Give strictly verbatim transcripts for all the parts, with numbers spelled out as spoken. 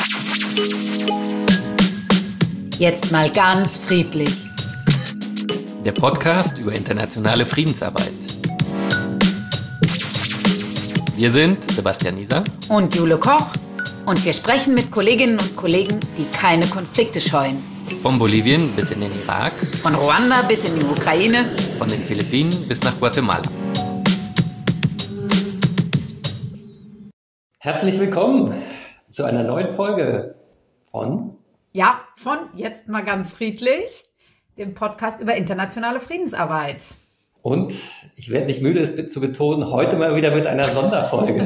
Jetzt mal ganz friedlich. Der Podcast über internationale Friedensarbeit. Wir sind Sebastian Nieser und Jule Koch und wir sprechen mit Kolleginnen und Kollegen, die keine Konflikte scheuen. Von Bolivien bis in den Irak, von Ruanda bis in die Ukraine, von den Philippinen bis nach Guatemala. Herzlich willkommen zu einer neuen Folge von... Ja, von Jetzt mal ganz friedlich, dem Podcast über internationale Friedensarbeit. Und ich werde nicht müde, es zu betonen, heute mal wieder mit einer Sonderfolge.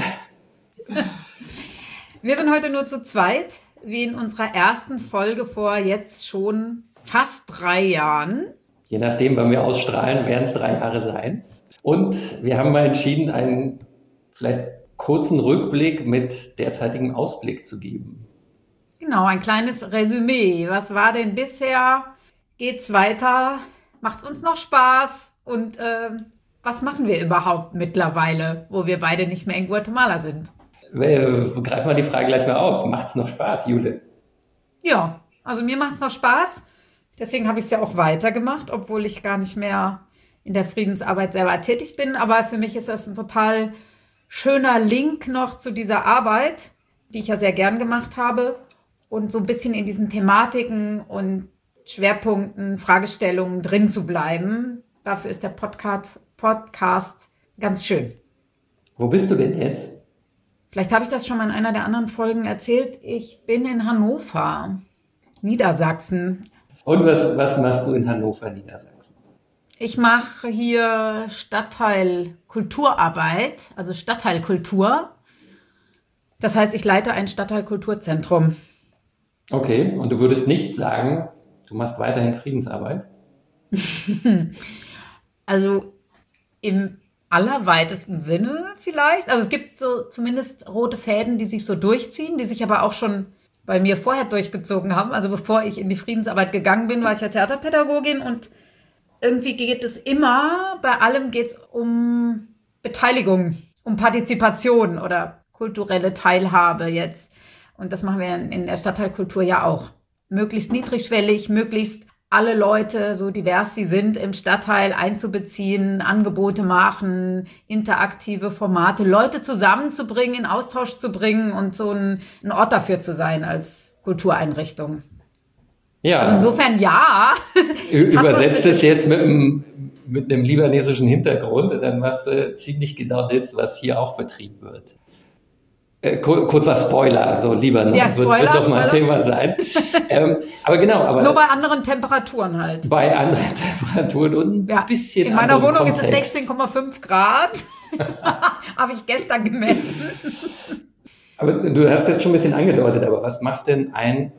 Wir sind heute nur zu zweit, wie in unserer ersten Folge vor jetzt schon fast drei Jahren. Je nachdem, wann wir ausstrahlen, werden es drei Jahre sein. Und wir haben mal entschieden, einen vielleicht kurzen Rückblick mit derzeitigem Ausblick zu geben. Genau, ein kleines Resümee. Was war denn bisher? Geht's weiter? Macht's uns noch Spaß? Und äh, was machen wir überhaupt mittlerweile, wo wir beide nicht mehr in Guatemala sind? Äh, greifen wir die Frage gleich mal auf. Macht's noch Spaß, Jule? Ja, also mir macht's noch Spaß. Deswegen habe ich es ja auch weitergemacht, obwohl ich gar nicht mehr in der Friedensarbeit selber tätig bin. Aber für mich ist das ein total schöner Link noch zu dieser Arbeit, die ich ja sehr gern gemacht habe. Und so ein bisschen in diesen Thematiken und Schwerpunkten, Fragestellungen drin zu bleiben. Dafür ist der Podcast, Podcast ganz schön. Wo bist du denn jetzt? Vielleicht habe ich das schon mal in einer der anderen Folgen erzählt. Ich bin in Hannover, Niedersachsen. Und was, was machst du in Hannover, Niedersachsen? Ich mache hier Stadtteilkulturarbeit, also Stadtteilkultur. Das heißt, ich leite ein Stadtteilkulturzentrum. Okay, und du würdest nicht sagen, du machst weiterhin Friedensarbeit? Also im allerweitesten Sinne vielleicht. Also es gibt so zumindest rote Fäden, die sich so durchziehen, die sich aber auch schon bei mir vorher durchgezogen haben. Also bevor ich in die Friedensarbeit gegangen bin, war ich ja Theaterpädagogin und irgendwie geht es immer, bei allem geht es um Beteiligung, um Partizipation oder kulturelle Teilhabe jetzt. Und das machen wir in der Stadtteilkultur ja auch. Möglichst niedrigschwellig, möglichst alle Leute, so divers sie sind, im Stadtteil einzubeziehen, Angebote machen, interaktive Formate, Leute zusammenzubringen, in Austausch zu bringen und so ein, ein Ort dafür zu sein als Kultureinrichtung. Ja. Also insofern ja. Übersetzt es jetzt mit einem, mit einem libanesischen Hintergrund, dann machst du ziemlich genau das, was hier auch betrieben wird. Äh, kurzer Spoiler, also Libanon ja, wird, wird doch mal ein Thema sein. ähm, aber genau, aber nur bei anderen Temperaturen halt. Bei anderen Temperaturen und ein ja, bisschen in meiner Wohnung Kontext. Ist es sechzehn Komma fünf Grad. Habe ich gestern gemessen. Aber du hast jetzt schon ein bisschen angedeutet, aber was macht denn ein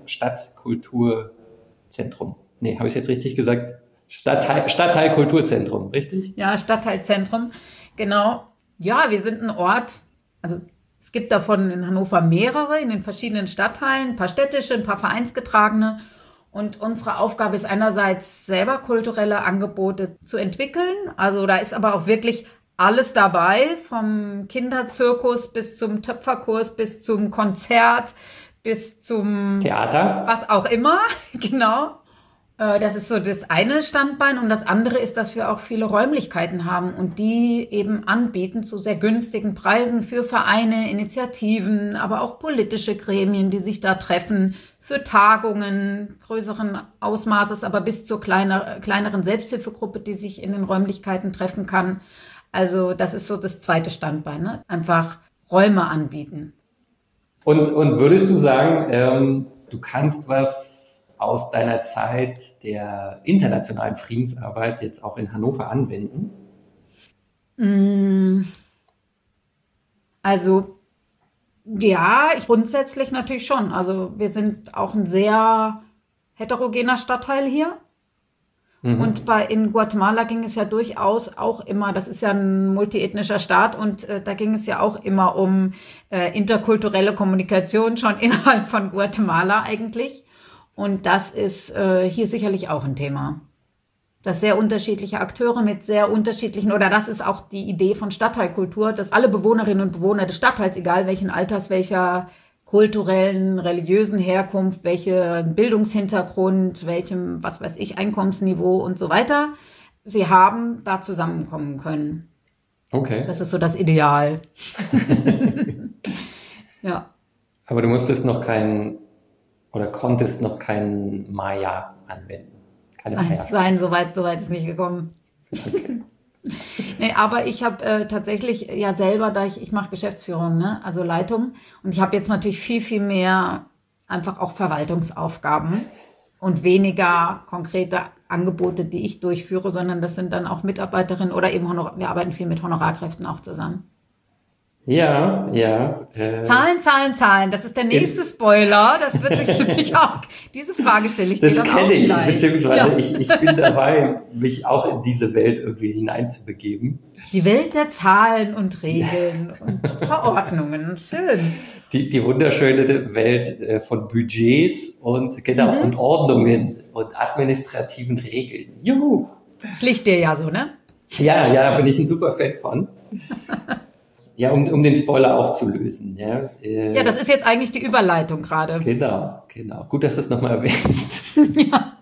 Stadtkulturzentrum? Nee, habe ich jetzt richtig gesagt? Stadtteil, Stadtteilkulturzentrum, richtig? Ja, Stadtteilzentrum, genau. Ja, wir sind ein Ort, also es gibt davon in Hannover mehrere, in den verschiedenen Stadtteilen, ein paar städtische, ein paar vereinsgetragene. Und unsere Aufgabe ist einerseits selber kulturelle Angebote zu entwickeln. Also da ist aber auch wirklich alles dabei, vom Kinderzirkus bis zum Töpferkurs, bis zum Konzert, bis zum Theater. Was auch immer, genau. Das ist so das eine Standbein und das andere ist, dass wir auch viele Räumlichkeiten haben und die eben anbieten zu sehr günstigen Preisen für Vereine, Initiativen, aber auch politische Gremien, die sich da treffen, für Tagungen größeren Ausmaßes, aber bis zur kleiner, kleineren Selbsthilfegruppe, die sich in den Räumlichkeiten treffen kann. Also das ist so das zweite Standbein, ne? Einfach Räume anbieten. Und, und würdest du sagen, ähm, du kannst was aus deiner Zeit der internationalen Friedensarbeit jetzt auch in Hannover anwenden? Also, ja, grundsätzlich natürlich schon. Also wir sind auch ein sehr heterogener Stadtteil hier. Mhm. Und bei, in Guatemala ging es ja durchaus auch immer, das ist ja ein multiethnischer Staat und äh, da ging es ja auch immer um äh, interkulturelle Kommunikation schon innerhalb von Guatemala eigentlich. Und das ist äh, hier sicherlich auch ein Thema. Dass sehr unterschiedliche Akteure mit sehr unterschiedlichen, oder das ist auch die Idee von Stadtteilkultur, dass alle Bewohnerinnen und Bewohner des Stadtteils, egal welchen Alters, welcher kulturellen, religiösen Herkunft, welchen Bildungshintergrund, welchem, was weiß ich, Einkommensniveau und so weiter sie haben, da zusammenkommen können. Okay. Das ist so das Ideal. Ja. Aber du musstest noch keinen oder konntest noch keinen Maya anwenden. Keine Nein, Maya. nein, soweit soweit ist nicht gekommen. Okay. Nee, aber ich habe äh, tatsächlich ja selber, da ich, ich mache Geschäftsführung, ne, also Leitung. Und ich habe jetzt natürlich viel, viel mehr einfach auch Verwaltungsaufgaben und weniger konkrete Angebote, die ich durchführe, sondern das sind dann auch Mitarbeiterinnen oder eben Honor- wir arbeiten viel mit Honorarkräften auch zusammen. Ja, ja. Äh, Zahlen, Zahlen, Zahlen. Das ist der nächste Spoiler. Das wird sich nämlich auch, diese Frage stelle ich dir Das dann auch kenne ich, gleich. beziehungsweise Ja. ich, ich bin dabei, mich auch in diese Welt irgendwie hineinzubegeben. Die Welt der Zahlen und Regeln und Verordnungen. Schön. Die, die wunderschöne Welt äh, von Budgets und, genau, Mhm. und Ordnungen und administrativen Regeln. Juhu! Das liegt dir ja so, ne? Ja, ja, bin ich ein super Fan von. Ja, um, um den Spoiler aufzulösen. Ja, äh, Ja, das ist jetzt eigentlich die Überleitung gerade. Genau, genau. Gut, dass du es nochmal erwähnst. Ja.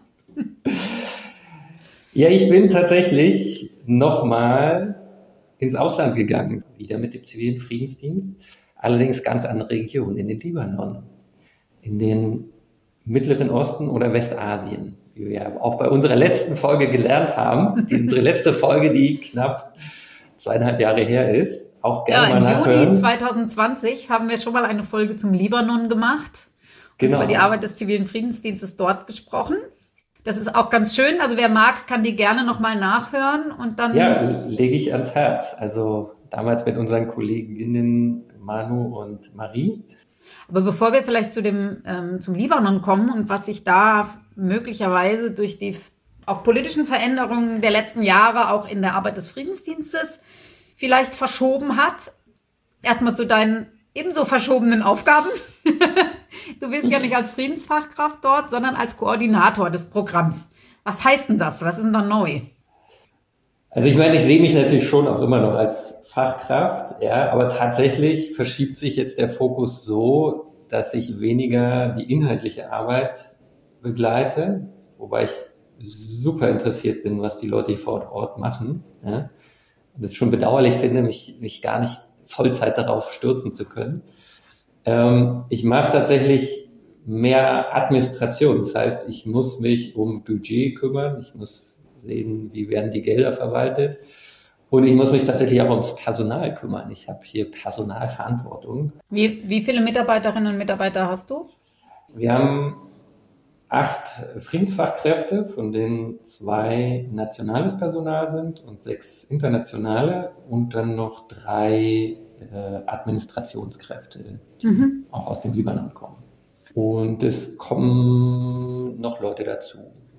Ja, ich bin tatsächlich nochmal ins Ausland gegangen, wieder mit dem zivilen Friedensdienst, allerdings ganz andere Regionen, in den Libanon, in den Mittleren Osten oder Westasien, wie wir auch bei unserer letzten Folge gelernt haben, die, unsere letzte Folge, die knapp zweieinhalb Jahre her ist, auch gerne Ja, mal im nachhören. Juni zwanzig zwanzig haben wir schon mal eine Folge zum Libanon gemacht. Genau. Und über die Arbeit des zivilen Friedensdienstes dort gesprochen. Das ist auch ganz schön. Also wer mag, kann die gerne nochmal nachhören und dann. Ja, lege ich ans Herz. Also damals mit unseren Kolleginnen Manu und Marie. Aber bevor wir vielleicht zu dem, ähm, zum Libanon kommen und was sich da möglicherweise durch die auch politischen Veränderungen der letzten Jahre auch in der Arbeit des Friedensdienstes vielleicht verschoben hat, erstmal zu deinen ebenso verschobenen Aufgaben. Du bist ja nicht als Friedensfachkraft dort, sondern als Koordinator des Programms. Was heißt denn das? Was ist denn da neu? Also ich meine, ich sehe mich natürlich schon auch immer noch als Fachkraft, ja, aber tatsächlich verschiebt sich jetzt der Fokus so, dass ich weniger die inhaltliche Arbeit begleite, wobei ich super interessiert bin, was die Leute vor Ort machen, ja, und es schon bedauerlich finde, mich, mich gar nicht Vollzeit darauf stürzen zu können. Ähm, ich mache tatsächlich mehr Administration. Das heißt, ich muss mich um Budget kümmern. Ich muss sehen, wie werden die Gelder verwaltet. Und ich muss mich tatsächlich auch ums Personal kümmern. Ich habe hier Personalverantwortung. Wie, wie viele Mitarbeiterinnen und Mitarbeiter hast du? Wir haben acht Friedensfachkräfte, von denen zwei nationales Personal sind und sechs internationale und dann noch drei äh, Administrationskräfte, die mhm. auch aus dem Libanon kommen. Und es kommen noch Leute dazu.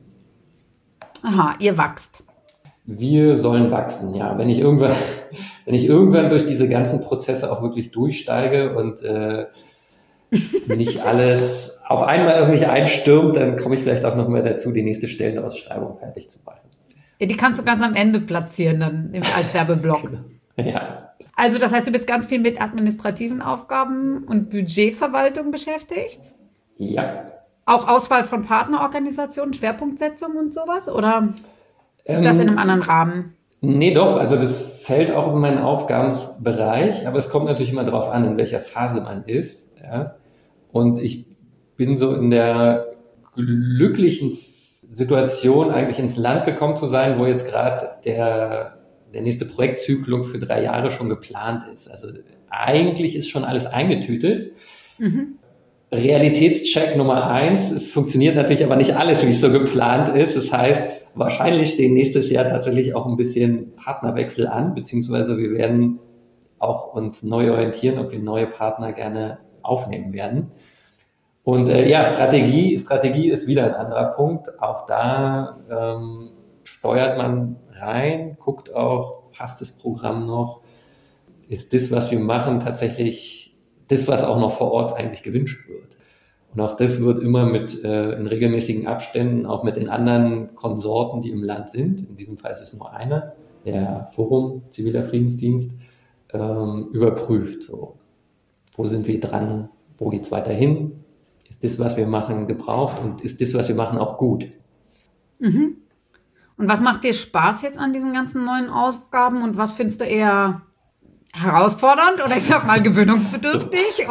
Aha, ihr wachst. Wir sollen wachsen, ja. Wenn ich irgendwann, wenn ich irgendwann durch diese ganzen Prozesse auch wirklich durchsteige und äh, nicht alles auf einmal auf mich einstürmt, dann komme ich vielleicht auch noch mal dazu, die nächste Stellenausschreibung fertig zu machen. Ja, die kannst du ganz am Ende platzieren dann als Werbeblock. Ja. Also das heißt, du bist ganz viel mit administrativen Aufgaben und Budgetverwaltung beschäftigt? Ja. Auch Auswahl von Partnerorganisationen, Schwerpunktsetzung und sowas? Oder ist ähm, das in einem anderen Rahmen? Nee, doch. Also das fällt auch in meinen Aufgabenbereich, aber es kommt natürlich immer darauf an, in welcher Phase man ist. Ja. Und ich bin so in der glücklichen Situation, eigentlich ins Land gekommen zu sein, wo jetzt gerade der, der nächste Projektzyklus für drei Jahre schon geplant ist. Also eigentlich ist schon alles eingetütet. Mhm. Realitätscheck Nummer eins, es funktioniert natürlich aber nicht alles, wie es so geplant ist. Das heißt, wahrscheinlich stehen nächstes Jahr tatsächlich auch ein bisschen Partnerwechsel an, beziehungsweise wir werden auch uns neu orientieren, ob wir neue Partner gerne aufnehmen werden. Und äh, ja, Strategie, Strategie ist wieder ein anderer Punkt. Auch da ähm, steuert man rein, guckt auch, passt das Programm noch? Ist das, was wir machen, tatsächlich das, was auch noch vor Ort eigentlich gewünscht wird? Und auch das wird immer mit äh, in regelmäßigen Abständen, auch mit den anderen Konsorten, die im Land sind, in diesem Fall ist es nur einer, der Forum Ziviler Friedensdienst, ähm, überprüft. So, wo sind wir dran? Wo geht es weiterhin? Ist das, was wir machen, gebraucht und ist das, was wir machen, auch gut? Mhm. Und was macht dir Spaß jetzt an diesen ganzen neuen Aufgaben und was findest du eher herausfordernd oder ich sag mal gewöhnungsbedürftig?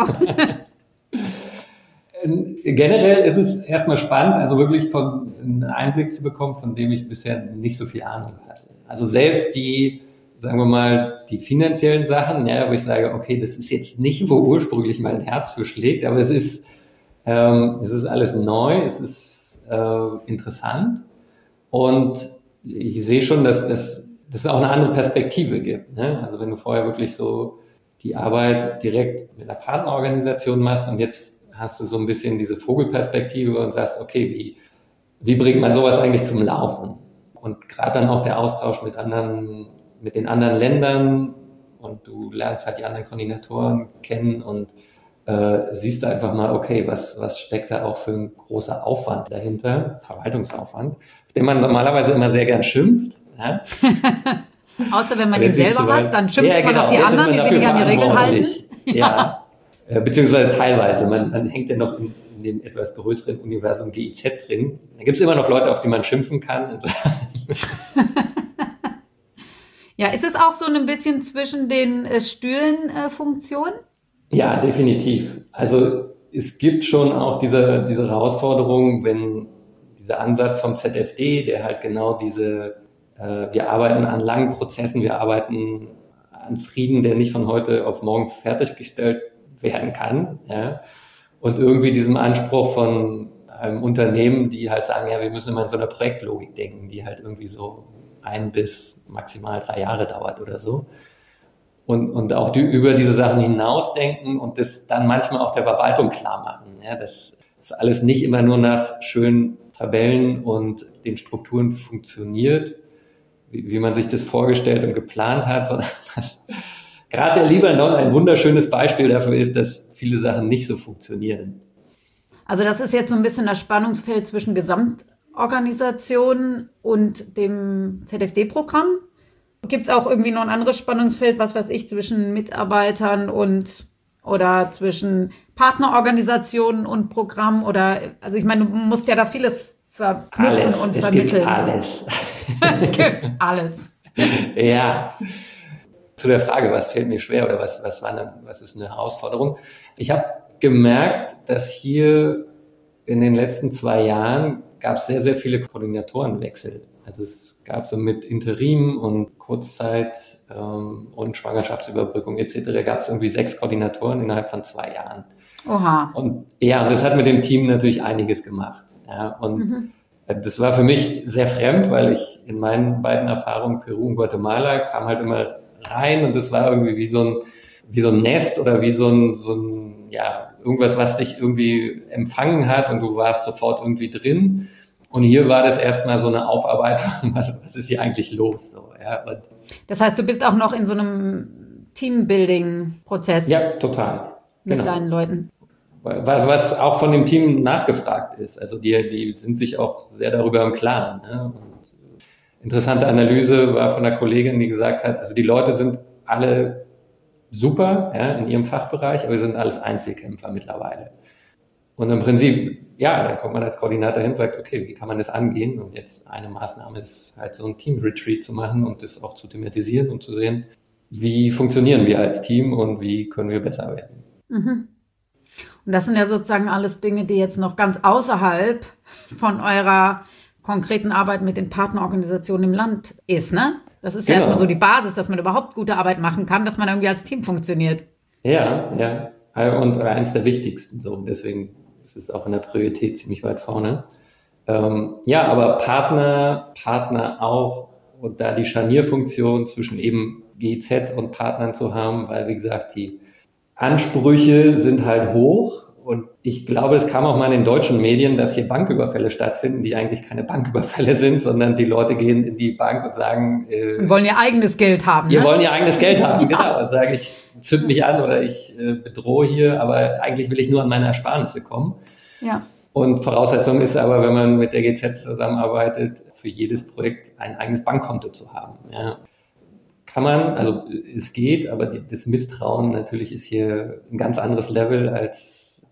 Generell ist es erstmal spannend, also wirklich von einen Einblick zu bekommen, von dem ich bisher nicht so viel Ahnung hatte. Also selbst die, sagen wir mal, die finanziellen Sachen, ja, wo ich sage, okay, das ist jetzt nicht, wo ursprünglich mein Herz für schlägt, aber es ist, ähm, es ist alles neu, es ist äh, interessant und ich sehe schon, dass das dass es auch eine andere Perspektive gibt. Ne? Also wenn du vorher wirklich so die Arbeit direkt mit einer Partnerorganisation machst und jetzt hast du so ein bisschen diese Vogelperspektive und sagst, okay, wie, wie bringt man sowas eigentlich zum Laufen? Und gerade dann auch der Austausch mit anderen, mit den anderen Ländern und du lernst halt die anderen Koordinatoren kennen und äh, siehst einfach mal, okay, was, was steckt da auch für ein großer Aufwand dahinter, Verwaltungsaufwand, auf den man normalerweise immer sehr gern schimpft. Ja? Außer wenn man ihn selber so, hat, dann schimpft ja, genau, man auf die anderen, die sich nicht an die Regeln halten. Ja, ja. Beziehungsweise teilweise. Man, man hängt ja noch in, in dem etwas größeren Universum G I Z drin. Da gibt es immer noch Leute, auf die man schimpfen kann. Ja, ist es auch so ein bisschen zwischen den äh, Stühlen-Funktionen? Äh, ja, definitiv. Also es gibt schon auch diese, diese Herausforderung, wenn dieser Ansatz vom Z F D, der halt genau diese wir arbeiten an langen Prozessen, wir arbeiten an Frieden, der nicht von heute auf morgen fertiggestellt werden kann. Ja. Und irgendwie diesem Anspruch von einem Unternehmen, die halt sagen, ja, wir müssen immer in so einer Projektlogik denken, die halt irgendwie so ein bis maximal drei Jahre dauert oder so. Und, und auch die, über diese Sachen hinausdenken und das dann manchmal auch der Verwaltung klar machen. Ja, dass das alles nicht immer nur nach schönen Tabellen und den Strukturen funktioniert, wie man sich das vorgestellt und geplant hat, sondern dass gerade der Libanon ein wunderschönes Beispiel dafür ist, dass viele Sachen nicht so funktionieren. Also das ist jetzt so ein bisschen das Spannungsfeld zwischen Gesamtorganisation und dem Z F D-Programm. Gibt es auch irgendwie noch ein anderes Spannungsfeld, was weiß ich, zwischen Mitarbeitern und oder zwischen Partnerorganisationen und Programm? Oder also ich meine, du musst ja da vieles verknüpfen alles, und es vermitteln. Gibt alles. Es gibt alles. Ja. Zu der Frage, was fällt mir schwer oder was, was, war eine, was ist eine Herausforderung? Ich habe gemerkt, dass hier in den letzten zwei Jahren gab es sehr, sehr viele Koordinatorenwechsel. Also es gab so mit Interim und Kurzzeit ähm, und Schwangerschaftsüberbrückung et cetera gab es irgendwie sechs Koordinatoren innerhalb von zwei Jahren. Oha. Und ja, und das hat mit dem Team natürlich einiges gemacht. Ja, und mhm. das war für mich sehr fremd, weil ich in meinen beiden Erfahrungen, Peru und Guatemala, kam halt immer rein und das war irgendwie wie so ein, wie so ein Nest oder wie so ein, so ein, ja, irgendwas, was dich irgendwie empfangen hat und du warst sofort irgendwie drin. Und hier war das erstmal so eine Aufarbeitung, was, was ist hier eigentlich los? So, ja, und das heißt, du bist auch noch in so einem Teambuilding-Prozess. Ja, total. Mit genau. deinen Leuten. Was auch von dem Team nachgefragt ist. Also die, die sind sich auch sehr darüber im Klaren. Ne? Und interessante Analyse war von einer Kollegin, die gesagt hat, also die Leute sind alle super ja, in ihrem Fachbereich, aber wir sind alles Einzelkämpfer mittlerweile. Und im Prinzip, ja, dann kommt man als Koordinator hin und sagt, okay, wie kann man das angehen? Und jetzt eine Maßnahme ist halt so ein Team-Retreat zu machen und das auch zu thematisieren und zu sehen, wie funktionieren wir als Team und wie können wir besser werden. Mhm. Und das sind ja sozusagen alles Dinge, die jetzt noch ganz außerhalb von eurer konkreten Arbeit mit den Partnerorganisationen im Land ist, ne? Das ist ja genau. Erstmal so die Basis, dass man überhaupt gute Arbeit machen kann, dass man irgendwie als Team funktioniert. Ja, ja. Und eins der wichtigsten so. Deswegen ist es auch in der Priorität ziemlich weit vorne. Ähm, ja, aber Partner, Partner auch und da die Scharnierfunktion zwischen eben G Z und Partnern zu haben, weil, wie gesagt, die Ansprüche sind halt hoch und ich glaube, es kam auch mal in den deutschen Medien, dass hier Banküberfälle stattfinden, die eigentlich keine Banküberfälle sind, sondern die Leute gehen in die Bank und sagen, äh, wollen ihr eigenes Geld haben. Wir ne? wollen ihr eigenes Geld haben, genau. Und sagen, ich zünd mich an oder ich äh, bedrohe hier, aber eigentlich will ich nur an meine Ersparnisse kommen. Ja. Und Voraussetzung ist aber, wenn man mit der G Z zusammenarbeitet, für jedes Projekt ein eigenes Bankkonto zu haben. Ja. Kann man, also es geht, aber die, das Misstrauen natürlich ist hier ein ganz anderes Level als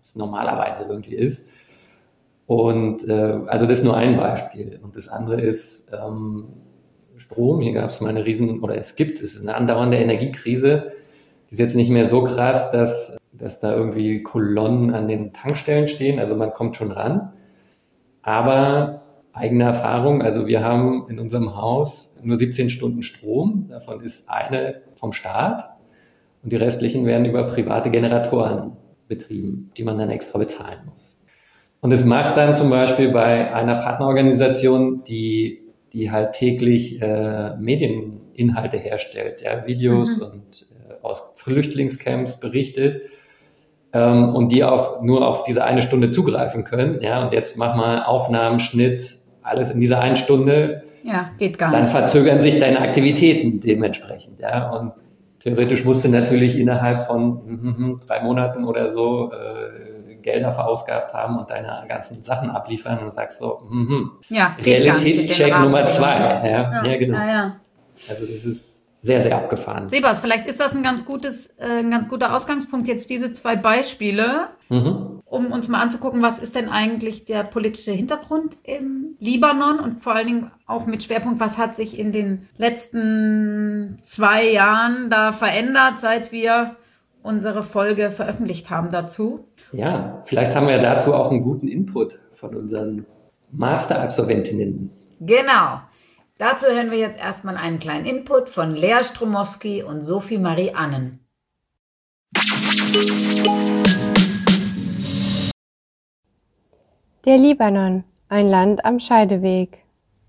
es normalerweise irgendwie ist. Und äh, also das ist nur ein Beispiel. Und das andere ist ähm, Strom. Hier gab es mal eine riesen, oder es gibt, es ist eine andauernde Energiekrise. Die ist jetzt nicht mehr so krass, dass, dass da irgendwie Kolonnen an den Tankstellen stehen. Also man kommt schon ran. Aber eigene Erfahrung, also wir haben in unserem Haus nur siebzehn Stunden Strom. Davon ist eine vom Staat. Und die restlichen werden über private Generatoren betrieben, die man dann extra bezahlen muss. Und es macht dann zum Beispiel bei einer Partnerorganisation, die, die halt täglich äh, Medieninhalte herstellt, ja, Videos mhm. und äh, aus Flüchtlingscamps berichtet ähm, und die auf, nur auf diese eine Stunde zugreifen können. Ja, und jetzt mach mal Aufnahmen, Schnitt, alles in dieser einen Stunde. Ja, geht gar dann nicht. Dann verzögern sich deine Aktivitäten dementsprechend. Ja, und theoretisch musst du natürlich innerhalb von mm, drei Monaten oder so äh, Gelder verausgabt haben und deine ganzen Sachen abliefern und sagst so, mm, ja, Realitätscheck Nummer zwei. Ja, ja, ja genau. Ja, ja. Also das ist sehr, sehr abgefahren. Sebas, vielleicht ist das ein ganz gutes, äh, ein ganz guter Ausgangspunkt, jetzt diese zwei Beispiele, mhm. um uns mal anzugucken, was ist denn eigentlich der politische Hintergrund im Libanon und vor allen Dingen auch mit Schwerpunkt, was hat sich in den letzten zwei Jahren da verändert, seit wir unsere Folge veröffentlicht haben dazu. Ja, vielleicht haben wir ja dazu auch einen guten Input von unseren Masterabsolventinnen. Genau. Dazu hören wir jetzt erstmal einen kleinen Input von Lea Stromowski und Sophie Marie Annen. Der Libanon, ein Land am Scheideweg.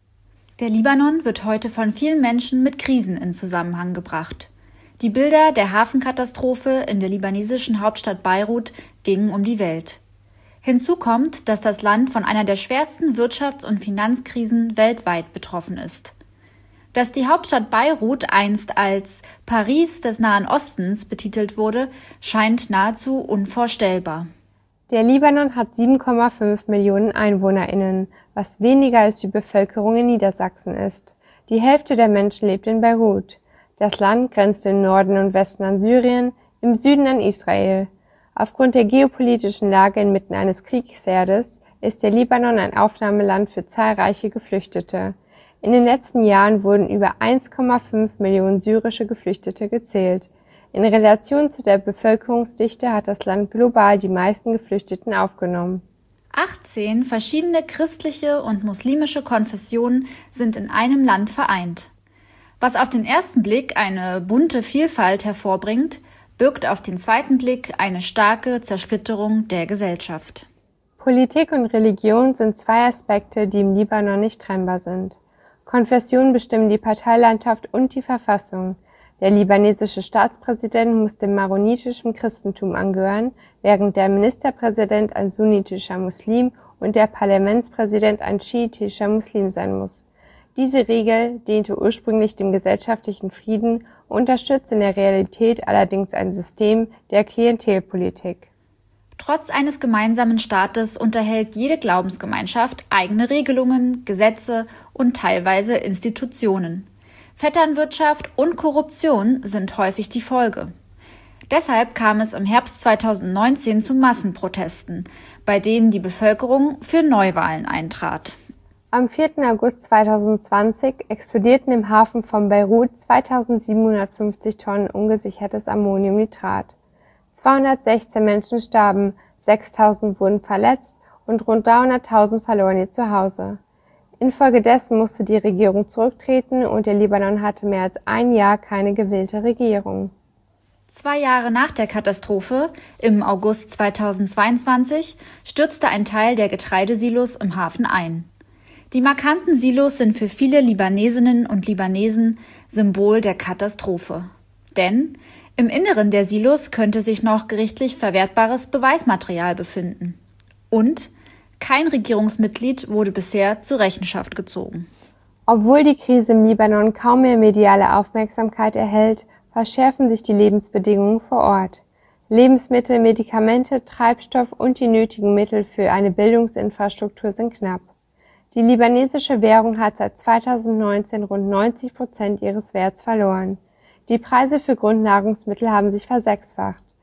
Der Libanon wird heute von vielen Menschen mit Krisen in Zusammenhang gebracht. Die Bilder der Hafenkatastrophe in der libanesischen Hauptstadt Beirut gingen um die Welt. Hinzu kommt, dass das Land von einer der schwersten Wirtschafts- und Finanzkrisen weltweit betroffen ist. Dass die Hauptstadt Beirut einst als Paris des Nahen Ostens betitelt wurde, scheint nahezu unvorstellbar. Der Libanon hat sieben Komma fünf Millionen EinwohnerInnen, was weniger als die Bevölkerung in Niedersachsen ist. Die Hälfte der Menschen lebt in Beirut. Das Land grenzt im Norden und Westen an Syrien, im Süden an Israel. Aufgrund der geopolitischen Lage inmitten eines Kriegsherdes ist der Libanon ein Aufnahmeland für zahlreiche Geflüchtete. In den letzten Jahren wurden über eins Komma fünf Millionen syrische Geflüchtete gezählt. In Relation zu der Bevölkerungsdichte hat das Land global die meisten Geflüchteten aufgenommen. achtzehn verschiedene christliche und muslimische Konfessionen sind in einem Land vereint. Was auf den ersten Blick eine bunte Vielfalt hervorbringt, birgt auf den zweiten Blick eine starke Zersplitterung der Gesellschaft. Politik und Religion sind zwei Aspekte, die im Libanon nicht trennbar sind. Konfessionen bestimmen die Parteilandschaft und die Verfassung. Der libanesische Staatspräsident muss dem maronitischen Christentum angehören, während der Ministerpräsident ein sunnitischer Muslim und der Parlamentspräsident ein schiitischer Muslim sein muss. Diese Regel diente ursprünglich dem gesellschaftlichen Frieden, unterstützt in der Realität allerdings ein System der Klientelpolitik. Trotz eines gemeinsamen Staates unterhält jede Glaubensgemeinschaft eigene Regelungen, Gesetze und teilweise Institutionen. Vetternwirtschaft und Korruption sind häufig die Folge. Deshalb kam es im Herbst zweitausendneunzehn zu Massenprotesten, bei denen die Bevölkerung für Neuwahlen eintrat. Am vierten August zweitausendzwanzig explodierten im Hafen von Beirut zweitausendsiebenhundertfünfzig Tonnen ungesichertes Ammoniumnitrat. zweihundertsechzehn Menschen starben, sechstausend wurden verletzt und rund dreihunderttausend verloren ihr Zuhause. Infolgedessen musste die Regierung zurücktreten und der Libanon hatte mehr als ein Jahr keine gewählte Regierung. Zwei Jahre nach der Katastrophe, im August zweitausendzweiundzwanzig, stürzte ein Teil der Getreidesilos im Hafen ein. Die markanten Silos sind für viele Libanesinnen und Libanesen Symbol der Katastrophe. Denn im Inneren der Silos könnte sich noch gerichtlich verwertbares Beweismaterial befinden. Und kein Regierungsmitglied wurde bisher zur Rechenschaft gezogen. Obwohl die Krise im Libanon kaum mehr mediale Aufmerksamkeit erhält, verschärfen sich die Lebensbedingungen vor Ort. Lebensmittel, Medikamente, Treibstoff und die nötigen Mittel für eine Bildungsinfrastruktur sind knapp. Die libanesische Währung hat seit zweitausendneunzehn rund neunzig Prozent ihres Werts verloren. Die Preise für Grundnahrungsmittel haben sich versechsfacht.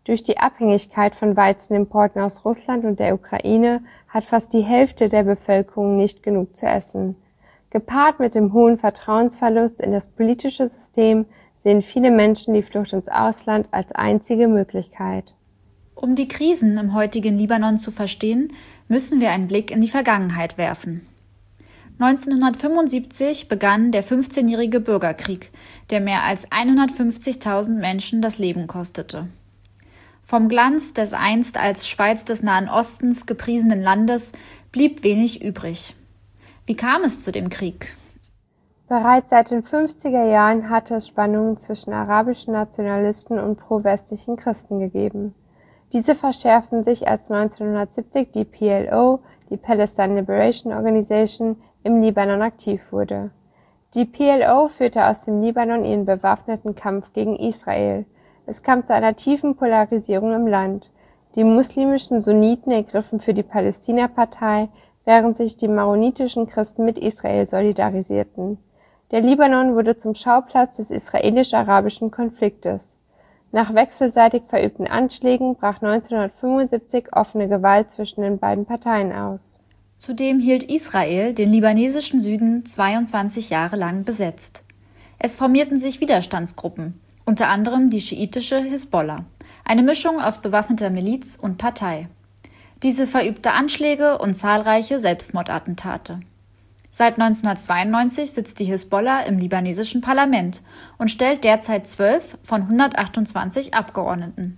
Durch die Abhängigkeit von Weizenimporten aus Russland und der Ukraine hat fast die Hälfte der Bevölkerung nicht genug zu essen. Gepaart mit dem hohen Vertrauensverlust in das politische System sehen viele Menschen die Flucht ins Ausland als einzige Möglichkeit. Um die Krisen im heutigen Libanon zu verstehen, müssen wir einen Blick in die Vergangenheit werfen. neunzehnhundertfünfundsiebzig begann der fünfzehnjährige Bürgerkrieg, der mehr als hundertfünfzigtausend Menschen das Leben kostete. Vom Glanz des einst als Schweiz des Nahen Ostens gepriesenen Landes blieb wenig übrig. Wie kam es zu dem Krieg? Bereits seit den fünfziger Jahren hatte es Spannungen zwischen arabischen Nationalisten und pro-westlichen Christen gegeben. Diese verschärften sich, als neunzehnhundertsiebzig die P L O, die Palestine Liberation Organization, im Libanon aktiv wurde. Die P L O führte aus dem Libanon ihren bewaffneten Kampf gegen Israel. Es kam zu einer tiefen Polarisierung im Land. Die muslimischen Sunniten ergriffen für die Palästina-Partei, während sich die maronitischen Christen mit Israel solidarisierten. Der Libanon wurde zum Schauplatz des israelisch-arabischen Konfliktes. Nach wechselseitig verübten Anschlägen brach neunzehnhundertfünfundsiebzig offene Gewalt zwischen den beiden Parteien aus. Zudem hielt Israel den libanesischen Süden zweiundzwanzig Jahre lang besetzt. Es formierten sich Widerstandsgruppen, unter anderem die schiitische Hisbollah, eine Mischung aus bewaffneter Miliz und Partei. Diese verübte Anschläge und zahlreiche Selbstmordattentate. Seit neunzehnhundertzweiundneunzig sitzt die Hisbollah im libanesischen Parlament und stellt derzeit zwölf von hundertachtundzwanzig Abgeordneten.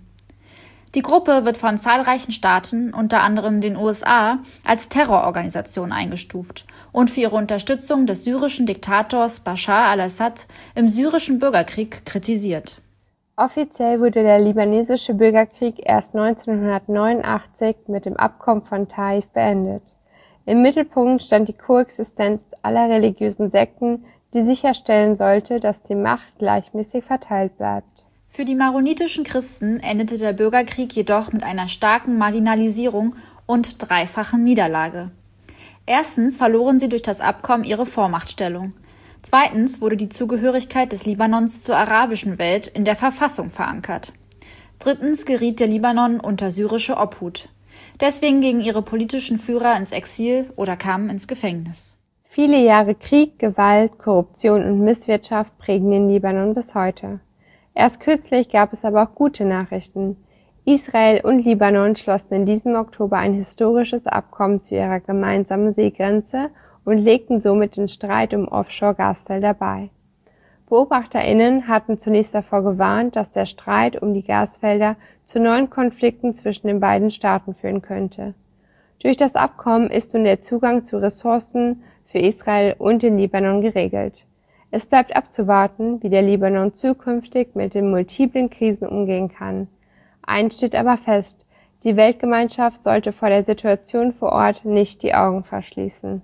Die Gruppe wird von zahlreichen Staaten, unter anderem den U S A, als Terrororganisation eingestuft und für ihre Unterstützung des syrischen Diktators Bashar al-Assad im syrischen Bürgerkrieg kritisiert. Offiziell wurde der libanesische Bürgerkrieg erst neunzehnhundertneunundachtzig mit dem Abkommen von Taif beendet. Im Mittelpunkt stand die Koexistenz aller religiösen Sekten, die sicherstellen sollte, dass die Macht gleichmäßig verteilt bleibt. Für die maronitischen Christen endete der Bürgerkrieg jedoch mit einer starken Marginalisierung und dreifachen Niederlage. Erstens verloren sie durch das Abkommen ihre Vormachtstellung. Zweitens wurde die Zugehörigkeit des Libanons zur arabischen Welt in der Verfassung verankert. Drittens geriet der Libanon unter syrische Obhut. Deswegen gingen ihre politischen Führer ins Exil oder kamen ins Gefängnis. Viele Jahre Krieg, Gewalt, Korruption und Misswirtschaft prägen den Libanon bis heute. Erst kürzlich gab es aber auch gute Nachrichten. Israel und Libanon schlossen in diesem Oktober ein historisches Abkommen zu ihrer gemeinsamen Seegrenze und legten somit den Streit um Offshore-Gasfelder bei. BeobachterInnen hatten zunächst davor gewarnt, dass der Streit um die Gasfelder zu neuen Konflikten zwischen den beiden Staaten führen könnte. Durch das Abkommen ist nun der Zugang zu Ressourcen für Israel und den Libanon geregelt. Es bleibt abzuwarten, wie der Libanon zukünftig mit den multiplen Krisen umgehen kann. Eins steht aber fest: Die Weltgemeinschaft sollte vor der Situation vor Ort nicht die Augen verschließen.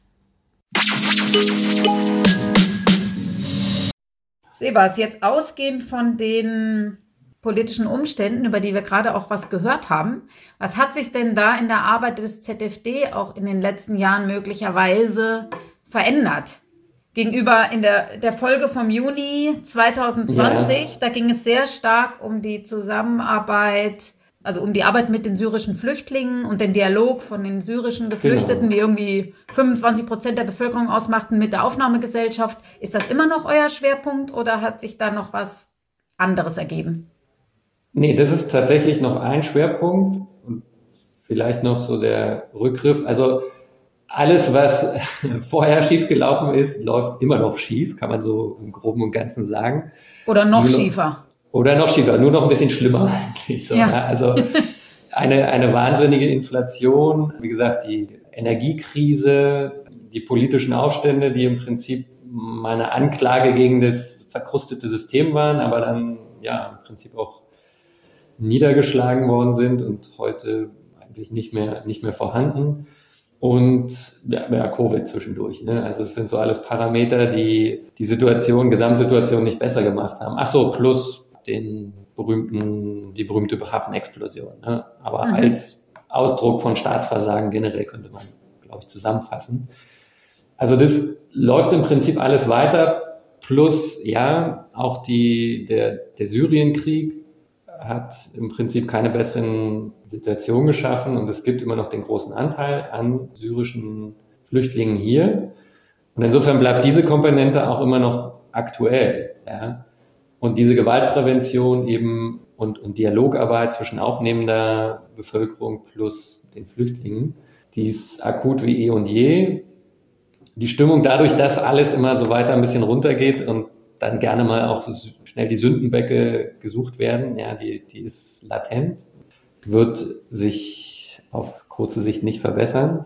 Sebas, jetzt ausgehend von den politischen Umständen, über die wir gerade auch was gehört haben, was hat sich denn da in der Arbeit des Z F D auch in den letzten Jahren möglicherweise verändert? Gegenüber in der, der Folge vom Juni zweitausendzwanzig, ja. Da ging es sehr stark um die Zusammenarbeit, also um die Arbeit mit den syrischen Flüchtlingen und den Dialog von den syrischen Geflüchteten, genau, die irgendwie fünfundzwanzig Prozent der Bevölkerung ausmachten, mit der Aufnahmegesellschaft. Ist das immer noch euer Schwerpunkt oder hat sich da noch was anderes ergeben? Nee, das ist tatsächlich noch ein Schwerpunkt und vielleicht noch so der Rückgriff. Also alles, was vorher schief gelaufen ist, läuft immer noch schief, kann man so im Groben und Ganzen sagen. Oder noch schiefer. Oder noch schiefer, nur noch ein bisschen schlimmer eigentlich. So, ja. Ja, also eine, eine wahnsinnige Inflation, wie gesagt, die Energiekrise, die politischen Aufstände, die im Prinzip meine Anklage gegen das verkrustete System waren, aber dann ja im Prinzip auch niedergeschlagen worden sind und heute eigentlich nicht mehr, nicht mehr vorhanden. Und ja, ja, Covid zwischendurch. Ne? Also es sind so alles Parameter, die die Situation, Gesamtsituation nicht besser gemacht haben. Ach so, plus den berühmten, die berühmte Hafenexplosion. Ne? Aber mhm. als Ausdruck von Staatsversagen generell könnte man, glaube ich, zusammenfassen. Also das läuft im Prinzip alles weiter. Plus, ja, auch die, der, der Syrienkrieg hat im Prinzip keine besseren Situationen geschaffen und es gibt immer noch den großen Anteil an syrischen Flüchtlingen hier. Und insofern bleibt diese Komponente auch immer noch aktuell. Ja? Und diese Gewaltprävention eben und, und Dialogarbeit zwischen aufnehmender Bevölkerung plus den Flüchtlingen, die ist akut wie eh und je. Die Stimmung dadurch, dass alles immer so weiter ein bisschen runtergeht und dann gerne mal auch so schnell die Sündenböcke gesucht werden, ja, die, die ist latent, wird sich auf kurze Sicht nicht verbessern.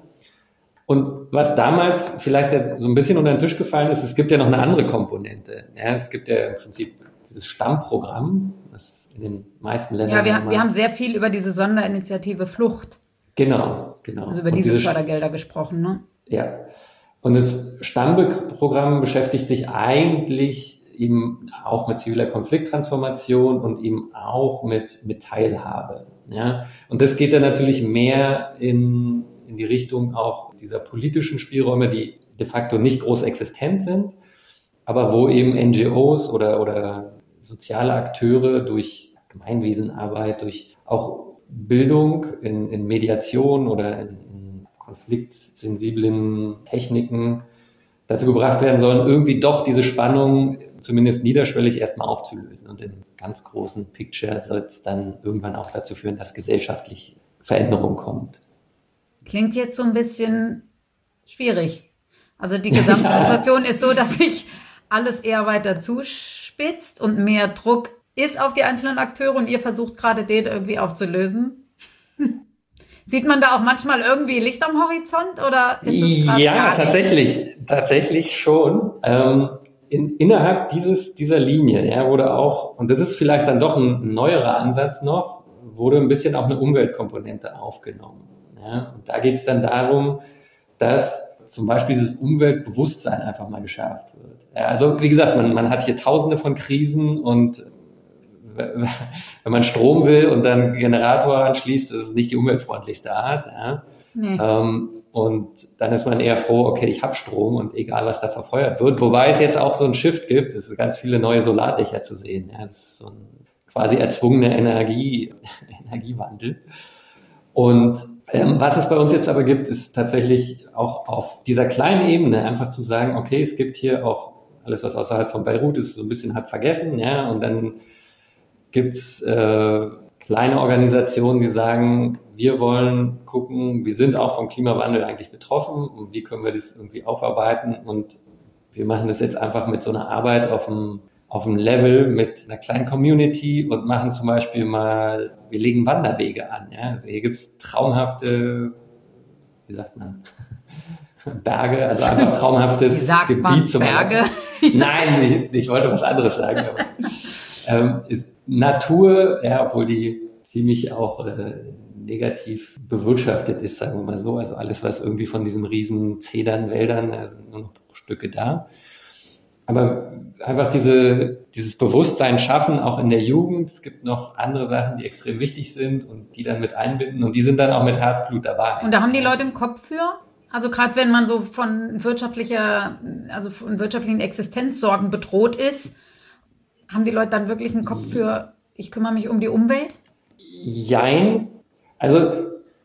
Und was damals vielleicht so ein bisschen unter den Tisch gefallen ist, es gibt ja noch eine andere Komponente. Ja, es gibt ja im Prinzip dieses Stammprogramm, das in den meisten Ländern... Ja, wir, wir haben sehr viel über diese Sonderinitiative Flucht. Genau, genau. Also über und diese, diese Fördergelder gesprochen, ne? Ja. Und das Stammprogramm beschäftigt sich eigentlich eben auch mit ziviler Konflikttransformation und eben auch mit, mit Teilhabe. Ja? Und das geht dann natürlich mehr in, in die Richtung auch dieser politischen Spielräume, die de facto nicht groß existent sind, aber wo eben N G Os oder, oder soziale Akteure durch Gemeinwesenarbeit, durch auch Bildung in, in Mediation oder in, in konfliktsensiblen Techniken dazu gebracht werden sollen, irgendwie doch diese Spannung zumindest niederschwellig erstmal aufzulösen. Und im ganz großen Picture soll es dann irgendwann auch dazu führen, dass gesellschaftlich Veränderung kommt. Klingt jetzt so ein bisschen schwierig. Also die Gesamtsituation ja. ist so, dass sich alles eher weiter zuspitzt und mehr Druck ist auf die einzelnen Akteure und ihr versucht gerade den irgendwie aufzulösen. Sieht man da auch manchmal irgendwie Licht am Horizont oder ist das ja, tatsächlich, tatsächlich schon. Ähm, in, innerhalb dieses, dieser Linie, ja, wurde auch, und das ist vielleicht dann doch ein neuerer Ansatz noch, wurde ein bisschen auch eine Umweltkomponente aufgenommen. Ja. Und da geht es dann darum, dass zum Beispiel dieses Umweltbewusstsein einfach mal geschärft wird. Ja, also wie gesagt, man, man hat hier tausende von Krisen und wenn man Strom will und dann einen Generator anschließt, ist es nicht die umweltfreundlichste Art. Ja. Nee. Ähm, und dann ist man eher froh, okay, ich habe Strom und egal, was da verfeuert wird. Wobei es jetzt auch so ein Shift gibt, es sind ganz viele neue Solardächer zu sehen. Ja. Das ist so ein quasi erzwungener Energie, Energiewandel. Und ähm, was es bei uns jetzt aber gibt, ist tatsächlich auch auf dieser kleinen Ebene einfach zu sagen, okay, es gibt hier auch alles, was außerhalb von Beirut ist, so ein bisschen halb vergessen, ja, und dann gibt's äh, kleine Organisationen, die sagen, wir wollen gucken, wir sind auch vom Klimawandel eigentlich betroffen und wie können wir das irgendwie aufarbeiten und wir machen das jetzt einfach mit so einer Arbeit auf dem, auf dem Level mit einer kleinen Community und machen zum Beispiel mal, wir legen Wanderwege an. Ja? Also hier gibt's traumhafte, wie sagt man, Berge, also einfach traumhaftes Gebiet zum Berge? Nein, ich, ich wollte was anderes sagen, aber ähm, ist Natur, ja, obwohl die ziemlich auch äh, negativ bewirtschaftet ist, sagen wir mal so. Also alles, was irgendwie von diesen riesen Zedernwäldern, da sind nur noch Stücke da. Aber einfach diese, dieses Bewusstsein schaffen, auch in der Jugend. Es gibt noch andere Sachen, die extrem wichtig sind und die dann mit einbinden und die sind dann auch mit Herzblut dabei. Und da haben die Leute einen Kopf für? Also gerade wenn man so von wirtschaftlicher, also von wirtschaftlichen Existenzsorgen bedroht ist, haben die Leute dann wirklich einen Kopf für, ich kümmere mich um die Umwelt? Jein. Also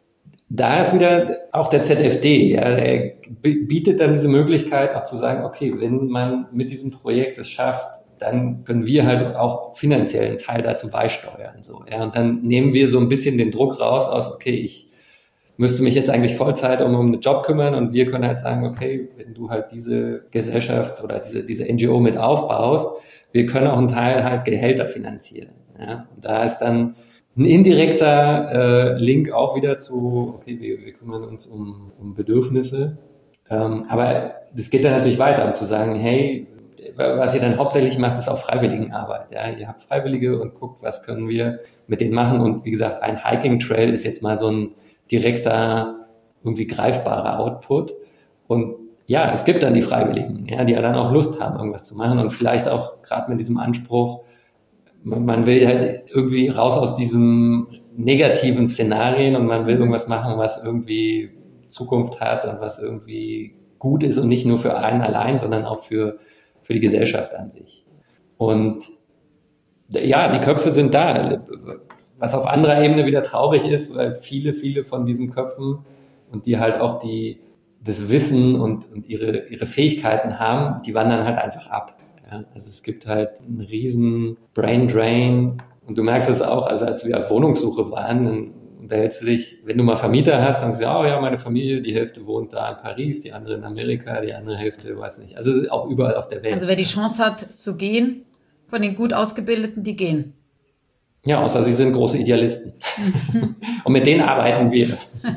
da ist wieder auch der Z F D, ja, der bietet dann diese Möglichkeit auch zu sagen, okay, wenn man mit diesem Projekt es schafft, dann können wir halt auch finanziell einen Teil dazu beisteuern. So, ja, und dann nehmen wir so ein bisschen den Druck raus aus, okay, ich müsste mich jetzt eigentlich Vollzeit um, um einen Job kümmern und wir können halt sagen, okay, wenn du halt diese Gesellschaft oder diese, diese N G O mit aufbaust, wir können auch einen Teil halt Gehälter finanzieren. Ja? Und da ist dann ein indirekter äh, Link auch wieder zu, okay, wir, wir kümmern uns um, um Bedürfnisse. Ähm, aber das geht dann natürlich weiter, um zu sagen, hey, was ihr dann hauptsächlich macht, ist auch Freiwilligenarbeit. Ja? Ihr habt Freiwillige und guckt, was können wir mit denen machen. Und wie gesagt, ein Hiking Trail ist jetzt mal so ein direkter, irgendwie greifbarer Output. Und ja, es gibt dann die Freiwilligen, ja, die ja dann auch Lust haben, irgendwas zu machen und vielleicht auch gerade mit diesem Anspruch, man, man will halt irgendwie raus aus diesem negativen Szenarien und man will irgendwas machen, was irgendwie Zukunft hat und was irgendwie gut ist und nicht nur für einen allein, sondern auch für, für die Gesellschaft an sich. Und Ja, die Köpfe sind da. Was auf anderer Ebene wieder traurig ist, weil viele, viele von diesen Köpfen und die halt auch die, das Wissen und, und ihre, ihre Fähigkeiten haben, die wandern halt einfach ab. Ja, also es gibt halt einen riesen Brain Drain und du merkst es auch, also als wir auf Wohnungssuche waren, dann unterhältst du dich, wenn du mal Vermieter hast, dann sagst du, oh ja, meine Familie, die Hälfte wohnt da in Paris, die andere in Amerika, die andere Hälfte, weiß nicht, also auch überall auf der Welt. Also wer die Chance hat zu gehen, von den gut Ausgebildeten, die gehen. Ja, außer sie sind große Idealisten. Und mit denen arbeiten wir.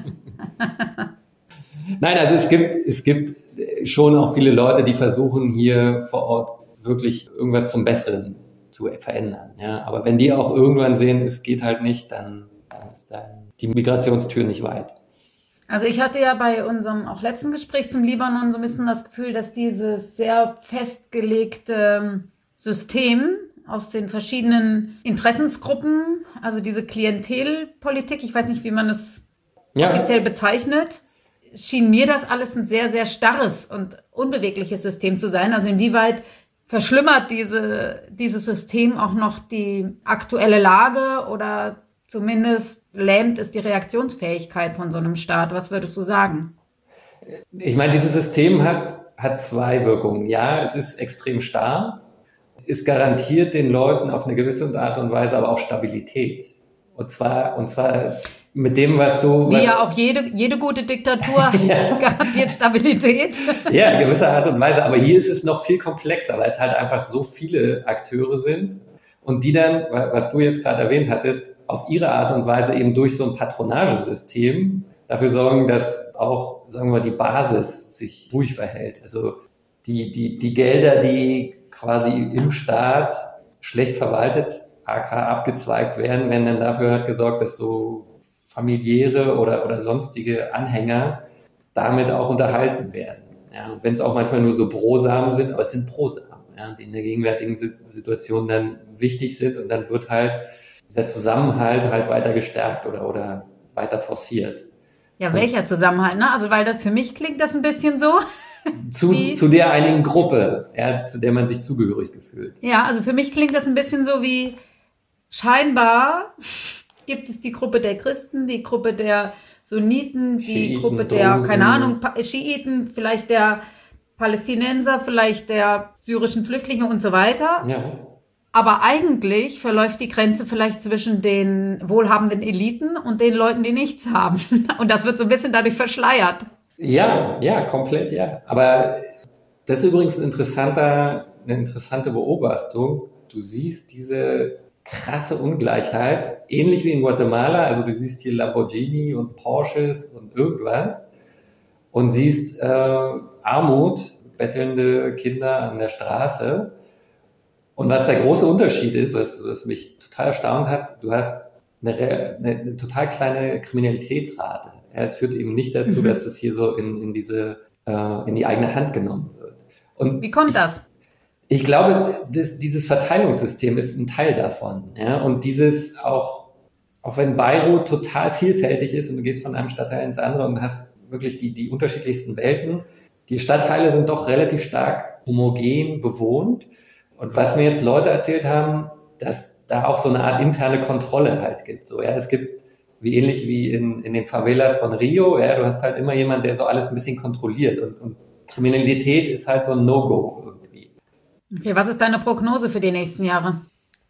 Nein, also es gibt, es gibt schon auch viele Leute, die versuchen hier vor Ort wirklich irgendwas zum Besseren zu verändern. Ja, aber wenn die auch irgendwann sehen, es geht halt nicht, dann, dann ist dann die Migrationstür nicht weit. Also ich hatte ja bei unserem auch letzten Gespräch zum Libanon so ein bisschen das Gefühl, dass dieses sehr festgelegte System aus den verschiedenen Interessensgruppen, also diese Klientelpolitik, ich weiß nicht, wie man es ja. offiziell bezeichnet, schien mir das alles ein sehr, sehr starres und unbewegliches System zu sein. Also inwieweit verschlimmert diese, dieses System auch noch die aktuelle Lage oder zumindest lähmt es die Reaktionsfähigkeit von so einem Staat? Was würdest du sagen? Ich meine, dieses System hat, hat zwei Wirkungen. Ja, es ist extrem starr. Es garantiert den Leuten auf eine gewisse Art und Weise aber auch Stabilität. Und zwar, und zwar mit dem, was du... Wie was, ja auch jede, jede gute Diktatur ja. garantiert Stabilität. Ja, in gewisser Art und Weise. Aber hier ist es noch viel komplexer, weil es halt einfach so viele Akteure sind und die dann, was du jetzt gerade erwähnt hattest, auf ihre Art und Weise eben durch so ein Patronagesystem dafür sorgen, dass auch, sagen wir mal, die Basis sich ruhig verhält. Also die, die, die Gelder, die quasi im Staat schlecht verwaltet, aka abgezweigt werden, werden dann dafür halt gesorgt, dass so familiäre oder, oder sonstige Anhänger damit auch unterhalten werden. Ja, wenn es auch manchmal nur so Brosamen sind, aber es sind Brosamen, ja, die in der gegenwärtigen Situation dann wichtig sind und dann wird halt der Zusammenhalt halt weiter gestärkt oder, oder weiter forciert. Ja, welcher Zusammenhalt, ne? Also, weil das für mich klingt das ein bisschen so. Zu, zu der einigen Gruppe, ja, zu der man sich zugehörig gefühlt. Ja, also für mich klingt das ein bisschen so wie scheinbar gibt es die Gruppe der Christen, die Gruppe der Sunniten, die Schiiten, Gruppe der, Dosen. keine Ahnung, Schiiten, vielleicht der Palästinenser, vielleicht der syrischen Flüchtlinge und so weiter. Ja. Aber eigentlich verläuft die Grenze vielleicht zwischen den wohlhabenden Eliten und den Leuten, die nichts haben. Und das wird so ein bisschen dadurch verschleiert. Ja, ja, komplett, ja. Aber das ist übrigens ein interessanter, eine interessante Beobachtung. Du siehst diese krasse Ungleichheit, ähnlich wie in Guatemala. Also du siehst hier Lamborghini und Porsches und irgendwas und siehst äh, Armut, bettelnde Kinder an der Straße. Und was der große Unterschied ist, was, was mich total erstaunt hat, du hast eine, eine, eine total kleine Kriminalitätsrate. Ja, es führt eben nicht dazu, mhm. dass es hier so in, in diese äh, in die eigene Hand genommen wird. Und wie kommt ich, das? Ich glaube, das, dieses Verteilungssystem ist ein Teil davon. Ja? Und dieses auch, auch wenn Beirut total vielfältig ist und du gehst von einem Stadtteil ins andere und hast wirklich die, die unterschiedlichsten Welten, die Stadtteile sind doch relativ stark homogen bewohnt. Und was mir jetzt Leute erzählt haben, dass da auch so eine Art interne Kontrolle halt gibt. So, ja, es gibt wie ähnlich wie in, in den Favelas von Rio, ja, du hast halt immer jemanden, der so alles ein bisschen kontrolliert und, und Kriminalität ist halt so ein No-Go irgendwie. Okay, was ist deine Prognose für die nächsten Jahre?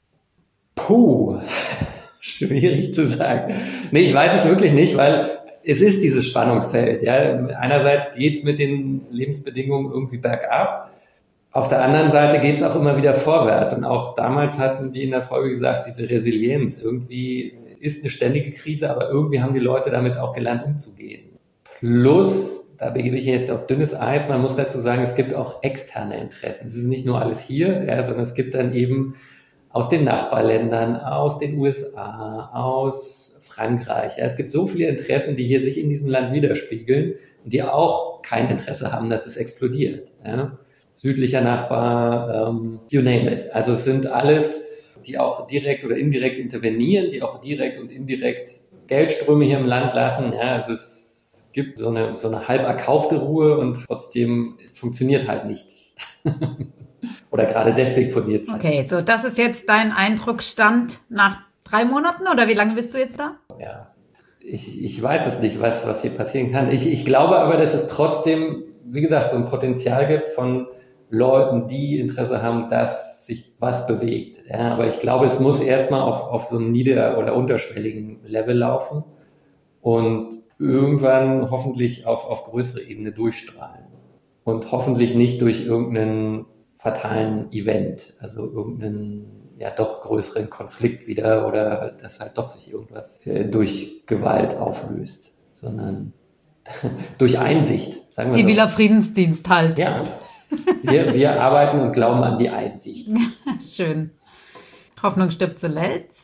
Puh, schwierig zu sagen. Nee, ich weiß es wirklich nicht, weil es ist dieses Spannungsfeld. Ja. Einerseits geht's mit den Lebensbedingungen irgendwie bergab, auf der anderen Seite geht's auch immer wieder vorwärts und auch damals hatten die in der Folge gesagt, diese Resilienz irgendwie ist eine ständige Krise, aber irgendwie haben die Leute damit auch gelernt, umzugehen. Plus, da begebe ich jetzt auf dünnes Eis, man muss dazu sagen, es gibt auch externe Interessen. Es ist nicht nur alles hier, ja, sondern es gibt dann eben aus den Nachbarländern, aus den U S A, aus Frankreich. Ja, es gibt so viele Interessen, die hier sich in diesem Land widerspiegeln und die auch kein Interesse haben, dass es explodiert. Ja. Südlicher Nachbar, um, you name it. Also es sind alles, die auch direkt oder indirekt intervenieren, die auch direkt und indirekt Geldströme hier im Land lassen. Ja, also es gibt so eine, so eine halb erkaufte Ruhe und trotzdem funktioniert halt nichts. oder gerade deswegen von dir Zeit. Okay, so das ist jetzt dein Eindrucksstand nach drei Monaten oder wie lange bist du jetzt da? Ja, ich, ich weiß es nicht, was, was hier passieren kann. Ich, ich glaube aber, dass es trotzdem, wie gesagt, so ein Potenzial gibt von Leuten, die Interesse haben, dass sich was bewegt. Ja, aber ich glaube, es muss erstmal auf, auf so einem nieder- oder unterschwelligen Level laufen und irgendwann hoffentlich auf, auf größere Ebene durchstrahlen. Und hoffentlich nicht durch irgendeinen fatalen Event, also irgendeinen ja doch größeren Konflikt wieder oder dass halt doch sich irgendwas äh, durch Gewalt auflöst, sondern durch Einsicht, sagen wir so. Ziviler Friedensdienst halt. Ja, wir, wir arbeiten und glauben an die Einsicht. Schön. Hoffnung stirbt zuletzt.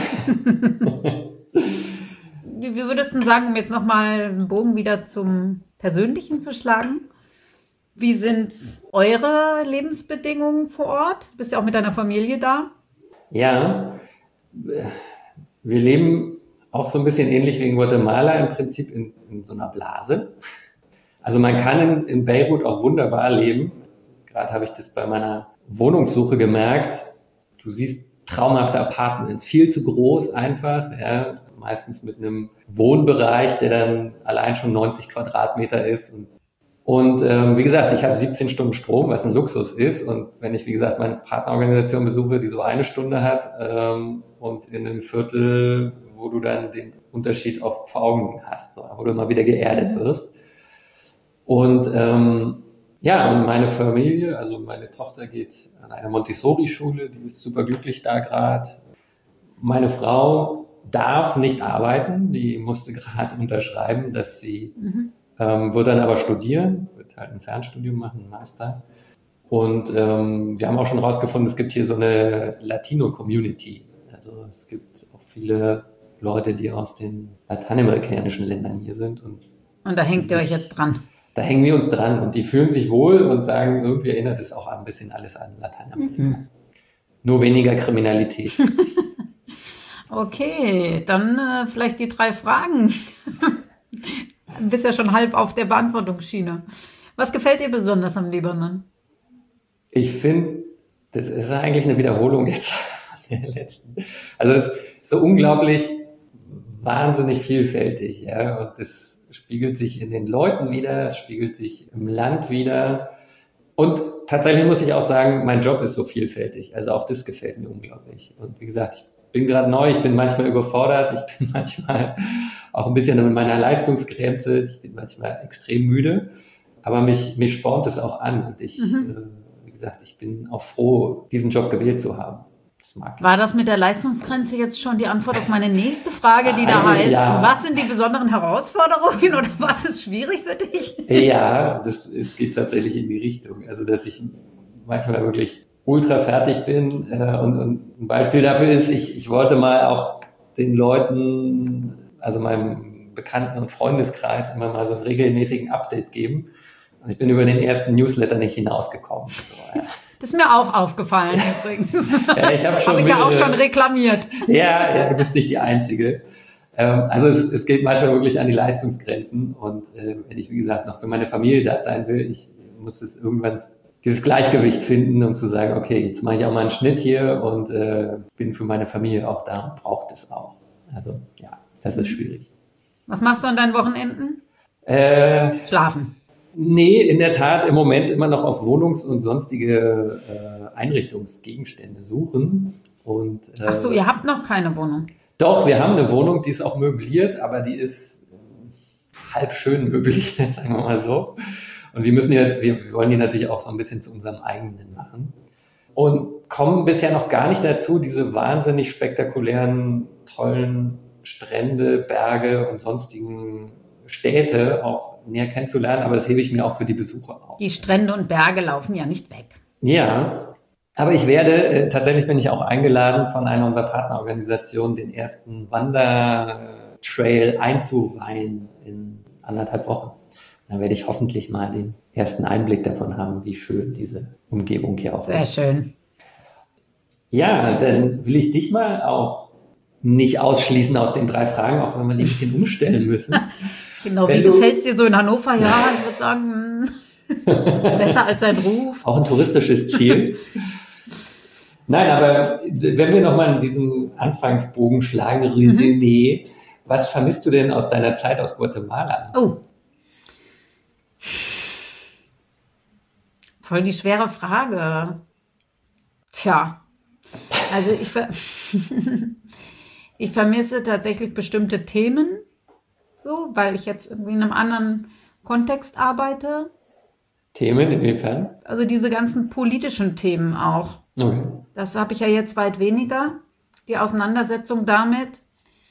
Wie würdest du sagen, um jetzt nochmal einen Bogen wieder zum Persönlichen zu schlagen? Wie sind eure Lebensbedingungen vor Ort? Du bist ja auch mit deiner Familie da. Ja, wir leben auch so ein bisschen ähnlich wie in Guatemala im Prinzip in, in so einer Blase. Also man kann in, in Beirut auch wunderbar leben. Gerade habe ich das bei meiner Wohnungssuche gemerkt. Du siehst traumhafte Apartments, viel zu groß einfach, ja, meistens mit einem Wohnbereich, der dann allein schon neunzig Quadratmeter ist. Und, und ähm, wie gesagt, ich habe siebzehn Stunden Strom, was ein Luxus ist. Und wenn ich, wie gesagt, meine Partnerorganisation besuche, die so eine Stunde hat ähm, und in einem Viertel, wo du dann den Unterschied auch vor Augen hast, so, wo du immer wieder geerdet wirst. Und ähm, ja, und meine Familie, also meine Tochter geht an eine Montessori-Schule, die ist super glücklich da gerade. Meine Frau darf nicht arbeiten, die musste gerade unterschreiben, dass sie, mhm. ähm, wird dann aber studieren, wird halt ein Fernstudium machen, ein Master. Und ähm, wir haben auch schon rausgefunden, es gibt hier so eine Latino-Community. Also es gibt auch viele Leute, die aus den lateinamerikanischen Ländern hier sind. Und, und da hängt ihr euch jetzt dran. Da hängen wir uns dran und die fühlen sich wohl und sagen, irgendwie erinnert es auch ein bisschen alles an Lateinamerika. Mhm. Nur weniger Kriminalität. Okay, dann äh, vielleicht die drei Fragen. Du bist ja schon halb auf der Beantwortungsschiene. Was gefällt dir besonders am Libanon? Ich finde, das ist eigentlich eine Wiederholung jetzt von der letzten. Also es ist so unglaublich wahnsinnig vielfältig, ja, und das spiegelt sich in den Leuten wieder, es spiegelt sich im Land wieder. Und tatsächlich muss ich auch sagen, mein Job ist so vielfältig. Also auch das gefällt mir unglaublich. Und wie gesagt, ich bin gerade neu, ich bin manchmal überfordert, ich bin manchmal auch ein bisschen mit meiner Leistungsgrenze, ich bin manchmal extrem müde, aber mich, mich spornt es auch an. Und ich, mhm. äh, wie gesagt, ich bin auch froh, diesen Job gewählt zu haben. Das mag ich. War das mit der Leistungsgrenze jetzt schon die Antwort auf meine nächste Frage, die da heißt, ja. Was sind die besonderen Herausforderungen oder was ist schwierig für dich? Ja, das, es geht tatsächlich in die Richtung. Also, dass ich manchmal wirklich ultra fertig bin. Äh, und, und ein Beispiel dafür ist, ich, ich wollte mal auch den Leuten, also meinem Bekannten- und Freundeskreis, immer mal so einen regelmäßigen Update geben. Und ich bin über den ersten Newsletter nicht hinausgekommen. So, ja. Das ist mir auch aufgefallen übrigens. Ja, ich habe schon hab ich ja auch schon reklamiert. Ja, ja, du bist nicht die Einzige. Ähm, also es, es geht manchmal wirklich an die Leistungsgrenzen. Und äh, wenn ich, wie gesagt, noch für meine Familie da sein will, ich muss es irgendwann dieses Gleichgewicht finden, um zu sagen, okay, jetzt mache ich auch mal einen Schnitt hier und äh, bin für meine Familie auch da und brauche das auch. Also ja, das ist schwierig. Was machst du an deinen Wochenenden? Äh, Schlafen. Nee, in der Tat im Moment immer noch auf Wohnungs- und sonstige äh, Einrichtungsgegenstände suchen. Und, äh, Ach so, ihr habt noch keine Wohnung? Doch, wir haben eine Wohnung, die ist auch möbliert, aber die ist halb schön möbliert, sagen wir mal so. Und wir müssen ja, wir wollen die natürlich auch so ein bisschen zu unserem eigenen machen. Und kommen bisher noch gar nicht dazu, diese wahnsinnig spektakulären, tollen Strände, Berge und sonstigen Städte auch näher kennenzulernen, aber das hebe ich mir auch für die Besucher auf. Die Strände und Berge laufen ja nicht weg. Ja, aber ich werde, äh, tatsächlich bin ich auch eingeladen von einer unserer Partnerorganisationen, den ersten Wandertrail einzuweihen in anderthalb Wochen. Dann werde ich hoffentlich mal den ersten Einblick davon haben, wie schön diese Umgebung hier auch Sehr ist. Sehr schön. Ja, dann will ich dich mal auch nicht ausschließen aus den drei Fragen, auch wenn wir die ein bisschen umstellen müssen. Genau, wenn wie du, gefällt es dir so in Hannover? Ja, ich würde sagen... Besser als sein Ruf. Auch ein touristisches Ziel. Nein, aber wenn wir nochmal in diesen Anfangsbogen schlagen, Resümee, mhm. was vermisst du denn aus deiner Zeit aus Guatemala? Oh. Voll die schwere Frage. Tja, also ich, ver- ich vermisse tatsächlich bestimmte Themen, so, weil ich jetzt irgendwie in einem anderen Kontext arbeite. Themen inwiefern? Also diese ganzen politischen Themen auch. Okay. Das habe ich ja jetzt weit weniger, die Auseinandersetzung damit.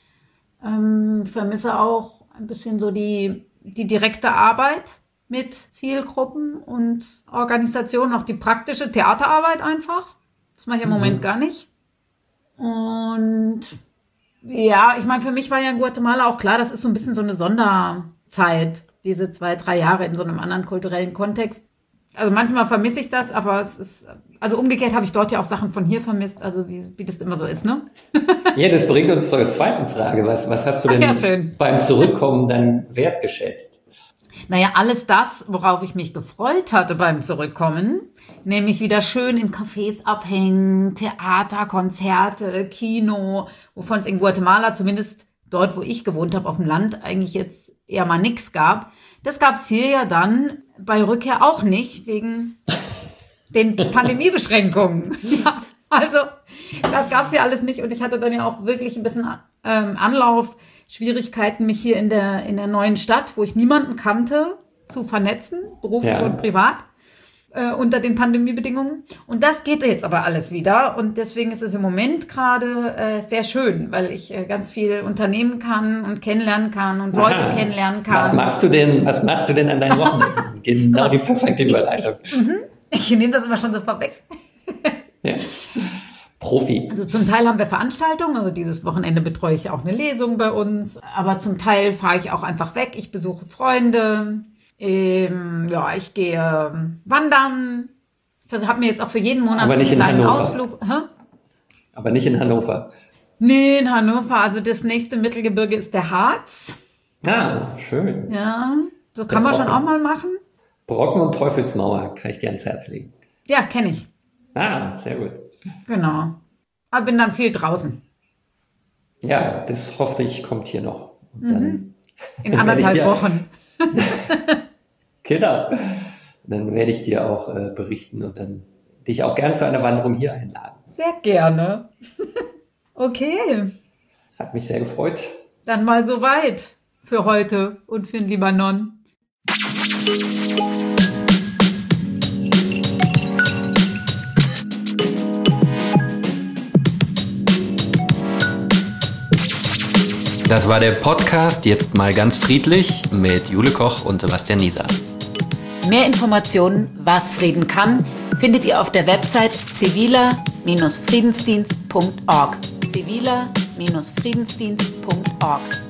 Ähm, ich vermisse auch ein bisschen so die, die direkte Arbeit mit Zielgruppen und Organisationen, auch die praktische Theaterarbeit einfach. Das mache ich im mhm. Moment gar nicht. Und ja, ich meine, für mich war ja in Guatemala auch klar, das ist so ein bisschen so eine Sonderzeit, diese zwei, drei Jahre in so einem anderen kulturellen Kontext. Also manchmal vermisse ich das, aber es ist, also umgekehrt habe ich dort ja auch Sachen von hier vermisst, also wie, wie das immer so ist, ne? Ja, das bringt uns zur zweiten Frage. Was, was hast du denn ja, beim Zurückkommen dann wertgeschätzt? Naja, alles das, worauf ich mich gefreut hatte beim Zurückkommen, nämlich wieder schön in Cafés abhängen, Theater, Konzerte, Kino, wovon es in Guatemala, zumindest dort, wo ich gewohnt habe, auf dem Land, eigentlich jetzt eher mal nichts gab. Das gab es hier ja dann bei Rückkehr auch nicht, wegen den Pandemiebeschränkungen. Ja, also das gab es ja alles nicht und ich hatte dann ja auch wirklich ein bisschen ähm, Anlauf, Schwierigkeiten, mich hier in der, in der neuen Stadt, wo ich niemanden kannte, zu vernetzen, beruflich ja. und privat, äh, unter den Pandemiebedingungen. Und das geht jetzt aber alles wieder. Und deswegen ist es im Moment gerade äh, sehr schön, weil ich äh, ganz viel unternehmen kann und kennenlernen kann und Leute Aha. kennenlernen kann. Was machst du denn, was machst du denn an deinen Wochenenden? Genau die perfekte Überleitung. Ich, ich, ich, ich nehme das immer schon so vorweg. Ja. Profi. Also zum Teil haben wir Veranstaltungen, also dieses Wochenende betreue ich auch eine Lesung bei uns, aber zum Teil fahre ich auch einfach weg, ich besuche Freunde, ähm, ja, ich gehe wandern, ich habe mir jetzt auch für jeden Monat aber so nicht einen kleinen in Hannover. Ausflug. Hä? Aber nicht in Hannover. Nee, in Hannover, also das nächste Mittelgebirge ist der Harz. Ah, schön. Ja, so kann man schon auch mal machen. Brocken und Teufelsmauer kann ich dir ans Herz legen. Ja, kenne ich. Ah, sehr gut. Genau. Aber bin dann viel draußen. Ja, das hoffe ich, kommt hier noch. Und dann mhm. In anderthalb dir, Wochen. Genau. Dann werde ich dir auch äh, berichten und dann dich auch gerne zu einer Wanderung hier einladen. Sehr gerne. Okay. Hat mich sehr gefreut. Dann mal soweit für heute und für den Libanon. Das war der Podcast Jetzt mal ganz friedlich mit Jule Koch und Sebastian Nieser. Mehr Informationen, was Frieden kann, findet ihr auf der Website ziviler Friedensdienst punkt org. ziviler Friedensdienst punkt org